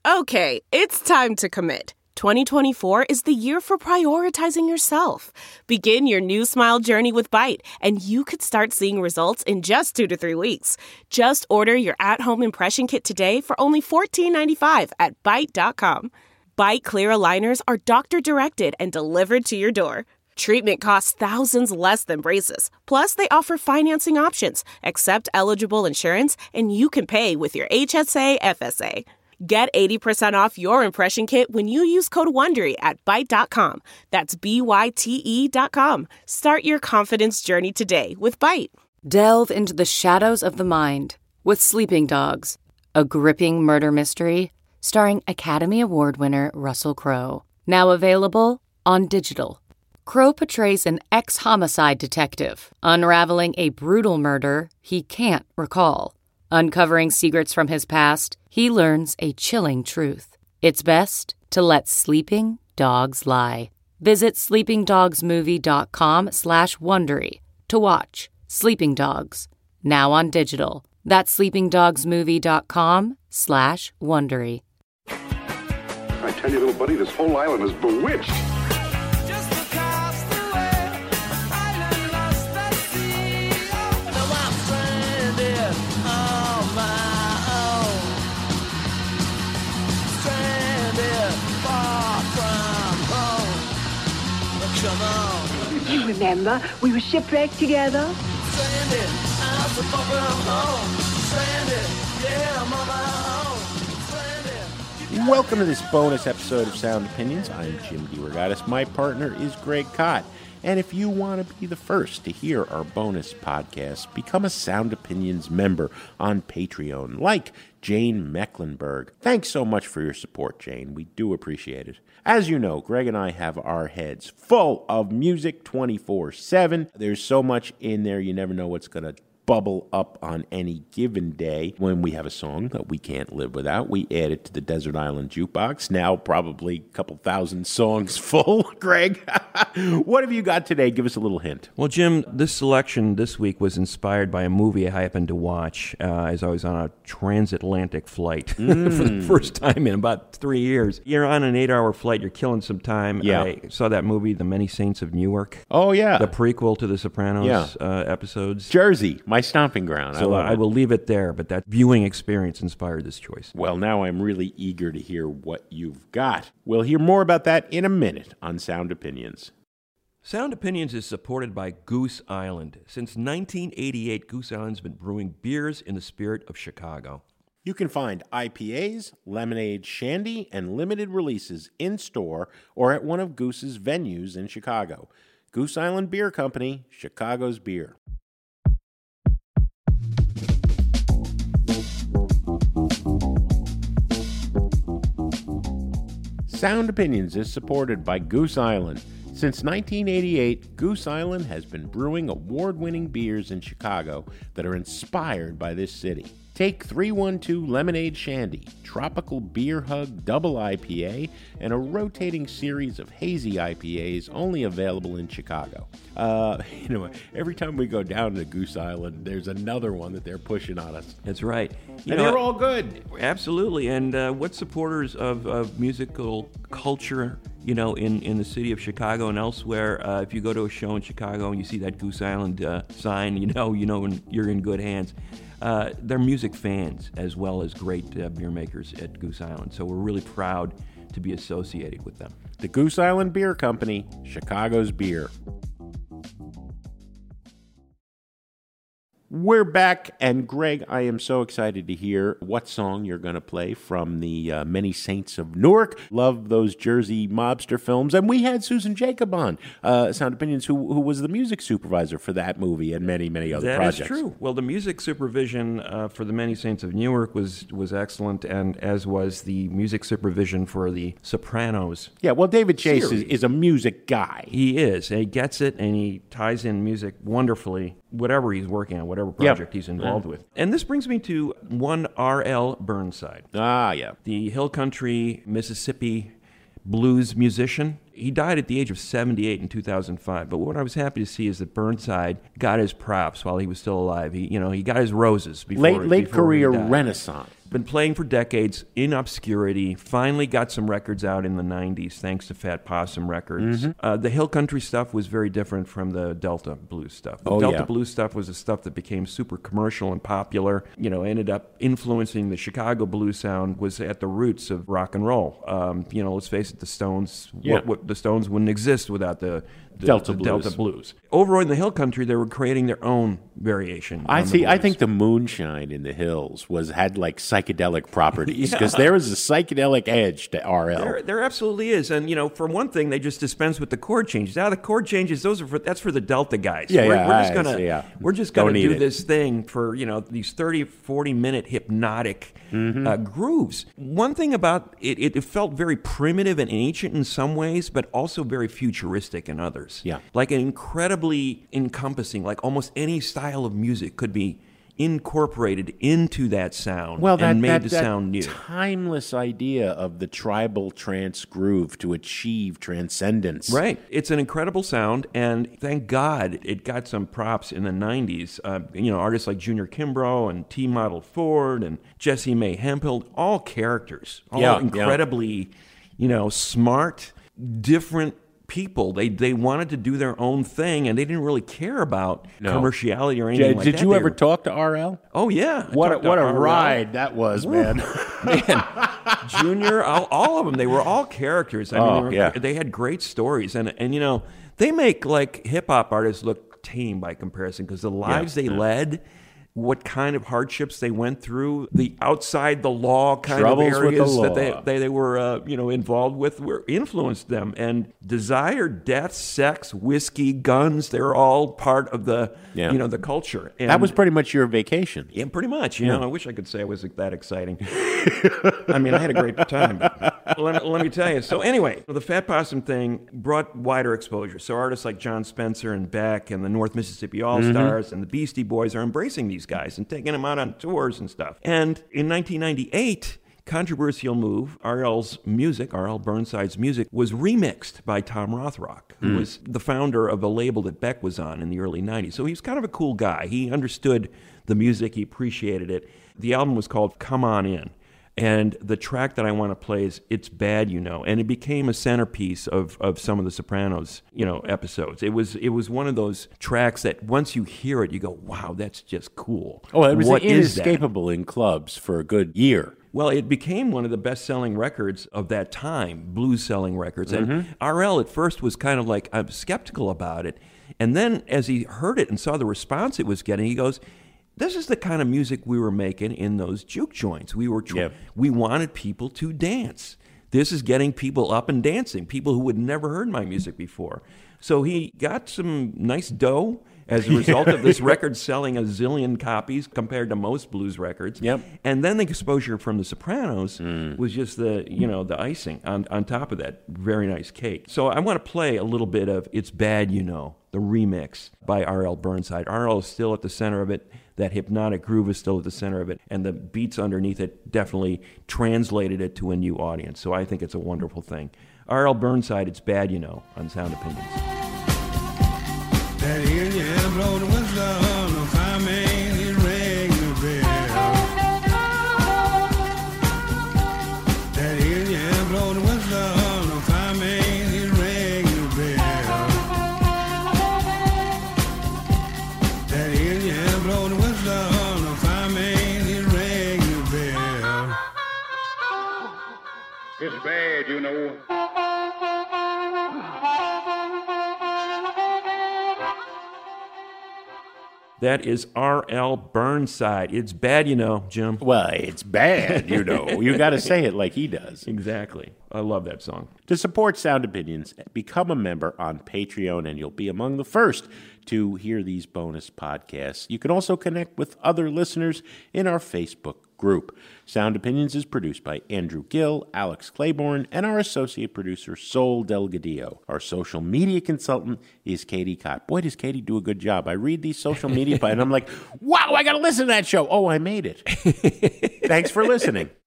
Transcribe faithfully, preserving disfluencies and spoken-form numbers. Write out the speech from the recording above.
Okay, it's time to commit. twenty twenty-four is the year for prioritizing yourself. Begin your new smile journey with Byte, and you could start seeing results in just two to three weeks. Just order your at-home impression kit today for only fourteen ninety-five at byte dot com. Byte clear aligners are doctor-directed and delivered to your door. Treatment costs thousands less than braces. Plus, they offer financing options, accept eligible insurance, and you can pay with your H S A F S A. Get eighty percent off your impression kit when you use code WONDERY at byte dot com. That's B Y T E dot com. Start your confidence journey today with Byte. Delve into the shadows of the mind with Sleeping Dogs, a gripping murder mystery starring Academy Award winner Russell Crowe. Now available on digital. Crowe portrays an ex-homicide detective unraveling a brutal murder he can't recall. Uncovering secrets from his past, he learns a chilling truth. It's best to let sleeping dogs lie. Visit sleepingdogsmovie.com slash Wondery to watch Sleeping Dogs, now on digital. That's sleepingdogsmovie.com slash Wondery. I tell you, little buddy, this whole island is bewitched. You remember, we were shipwrecked together. Stranded, I'm so far from home. Stranded, yeah, I'm on my own. Stranded. Welcome to this bonus episode of Sound Opinions. I'm Jim DeRogatis. My partner is Greg Kot. And if you want to be the first to hear our bonus podcast, become a Sound Opinions member on Patreon, like Jane Mecklenburg. Thanks so much for your support, Jane. We do appreciate it. As you know, Greg and I have our heads full of music twenty-four seven. There's so much in there, you never know what's going to bubble up on any given day. When we have a song that we can't live without, we add it to the Desert Island Jukebox. Now probably a couple thousand songs full. Greg, what have you got today? Give us a little hint. Well, Jim, this selection this week was inspired by a movie I happened to watch uh, as I was on a transatlantic flight mm. for the first time in about three years. You're on an eight-hour flight. You're killing some time. Yeah. I saw that movie, The Many Saints of Newark. Oh, yeah. The prequel to The Sopranos yeah. uh, episodes. Jersey. My stomping ground. So I, I will leave it there, but that viewing experience inspired this choice. Well, now I'm really eager to hear what you've got. We'll hear more about that in a minute on Sound Opinions. Sound Opinions is supported by Goose Island. Since nineteen eighty-eight, Goose Island's been brewing beers in the spirit of Chicago. You can find I P As, lemonade, shandy, and limited releases in-store or at one of Goose's venues in Chicago. Goose Island Beer Company, Chicago's beer. Sound Opinions is supported by Goose Island. Since nineteen eighty-eight, Goose Island has been brewing award-winning beers in Chicago that are inspired by this city. Take three one two Lemonade Shandy, Tropical Beer Hug Double I P A, and a rotating series of hazy I P As only available in Chicago. Uh, you know, every time we go down to Goose Island, there's another one that they're pushing on us. That's right. You and know, they're all good. Absolutely. And uh, what supporters of, of musical culture, you know, in, in the city of Chicago and elsewhere, uh, if you go to a show in Chicago and you see that Goose Island uh, sign, you know, you know you're in good hands. Uh, they're music fans as well as great uh, beer makers at Goose Island. So we're really proud to be associated with them. The Goose Island Beer Company, Chicago's beer. We're back, and Greg, I am so excited to hear what song you're going to play from the uh, Many Saints of Newark. Love those Jersey mobster films, and we had Susan Jacob on uh, Sound Opinions, who who was the music supervisor for that movie and many, many other that projects. That is true. Well, the music supervision uh, for the Many Saints of Newark was was excellent, and as was the music supervision for the Sopranos. Yeah, well, David Chase is, series. is a music guy. He is, and he gets it, and he ties in music wonderfully, whatever he's working on, whatever project yep. he's involved yeah. with. And this brings me to one R L Burnside. Ah, yeah. The Hill Country, Mississippi blues musician. He died at the age of seventy-eight in two thousand five. But what I was happy to see is that Burnside got his props while he was still alive. He, you know, he got his roses before late late before career he died. renaissance. been playing for decades in obscurity, finally got some records out in the nineties thanks to Fat Possum Records. Mm-hmm. Uh, the Hill Country stuff was very different from the Delta Blues stuff. The Oh, Delta yeah. Blues stuff was the stuff that became super commercial and popular, you know, ended up influencing the Chicago blues sound, was at the roots of rock and roll. Um, you know, let's face it, the Stones, Yeah. what, what, the Stones wouldn't exist without the, the Delta the Blues. Delta Blues. Over in the Hill Country, they were creating their own variation. I on the see. I blues. think the moonshine in the hills was had like psychedelic properties Yeah. because there is a psychedelic edge to R L. There, there absolutely is, and you know, for one thing, they just dispense with the chord changes. Now, the chord changes; those are for that's for the Delta guys. Yeah, we're, yeah, we're just I gonna see, yeah. we're just Don't gonna need do it. this thing for you know these thirty, forty minute hypnotic Mm-hmm. uh, grooves. One thing about it, it, it felt very primitive and ancient in some ways, but also very futuristic in others. Yeah. like an incredibly encompassing, like almost any style of music could be incorporated into that sound Well, that, and made that, to that sound new. timeless idea of the tribal trance groove to achieve transcendence. Right. It's an incredible sound, and thank God it got some props in the nineties. Uh, you know, artists like Junior Kimbrough and T. Model Ford and Jessie Mae Hemphill, all characters, all Yeah, yeah. incredibly, you know, smart, different people. They they wanted to do their own thing, and they didn't really care about No. commerciality or anything Did, like did that. you They ever were- talk to R L? Oh, yeah. I What a, talked to what a R L. ride that was, man. Man, Junior, all, all of them, they were all characters. I mean, Oh, they, were, yeah. they had great stories, and and you know, they make like hip hop artists look tame by comparison because the lives they yeah. led, what kind of hardships they went through, the outside the law kind Troubles of with the areas that law. they they, they were uh, you know involved with were influenced them, and desire, death, sex, whiskey, guns, they're all part of the Yeah. you know the culture. And That was pretty much your vacation. yeah, pretty much. You know, I wish I could say I was that exciting. I mean, I had a great time. But let, me, let me tell you. So anyway, the Fat Possum thing brought wider exposure. So artists like John Spencer and Beck and the North Mississippi All-Stars and the Beastie Boys are embracing these guys and taking them out on tours and stuff. And in nineteen ninety-eight, controversial move, R L's music, R L Burnside's music, was remixed by Tom Rothrock, who was the founder of a label that Beck was on in the early nineties. So he was kind of a cool guy. He understood the music. He appreciated it. The album was called Come On In. And the track that I want to play is It's Bad, You Know. And it became a centerpiece of, of some of the Sopranos, you know, episodes. It was it was one of those tracks that once you hear it, you go, wow, that's just cool. Oh, it was What is that? inescapable in clubs for a good year. Well, it became one of the best-selling records of that time, blues-selling records. And R L at first was kind of like, I'm skeptical about it. And then as he heard it and saw the response it was getting, he goes, this is the kind of music we were making in those juke joints. We were tr- Yep. we wanted people to dance. This is getting people up and dancing, people who had never heard my music before. So he got some nice dough as a result of this record selling a zillion copies compared to most blues records. Yep. And then the exposure from the Sopranos was just the, you know, the icing on, on top of that very nice cake. So I want to play a little bit of It's Bad, You Know, the remix by R L Burnside. R L is still at the center of it. That hypnotic groove is still at the center of it. And the beats underneath it definitely translated it to a new audience. So I think it's a wonderful thing. R L Burnside, It's Bad, You Know, on Sound Opinions. That hill, yeah, blow the whistle on the fireman, he rang the bell. That hill, yeah, blow the whistle on the fireman, he rang the bell. That hill, yeah, blow the whistle on the fireman, he rang the bell. It's bad, you know. That is R L Burnside. It's bad, you know, Jim. Well, it's bad, you know. You got to say it like he does. Exactly. I love that song. To support Sound Opinions, become a member on Patreon, and you'll be among the first to hear these bonus podcasts. You can also connect with other listeners in our Facebook group. Sound Opinions is produced by Andrew Gill, Alex Claiborne, and our associate producer, Sol Delgadillo. Our social media consultant is Katie Cott. Boy, does Katie do a good job. I read these social media, and I'm like, wow, I got to listen to that show. Oh, I made it. Thanks for listening.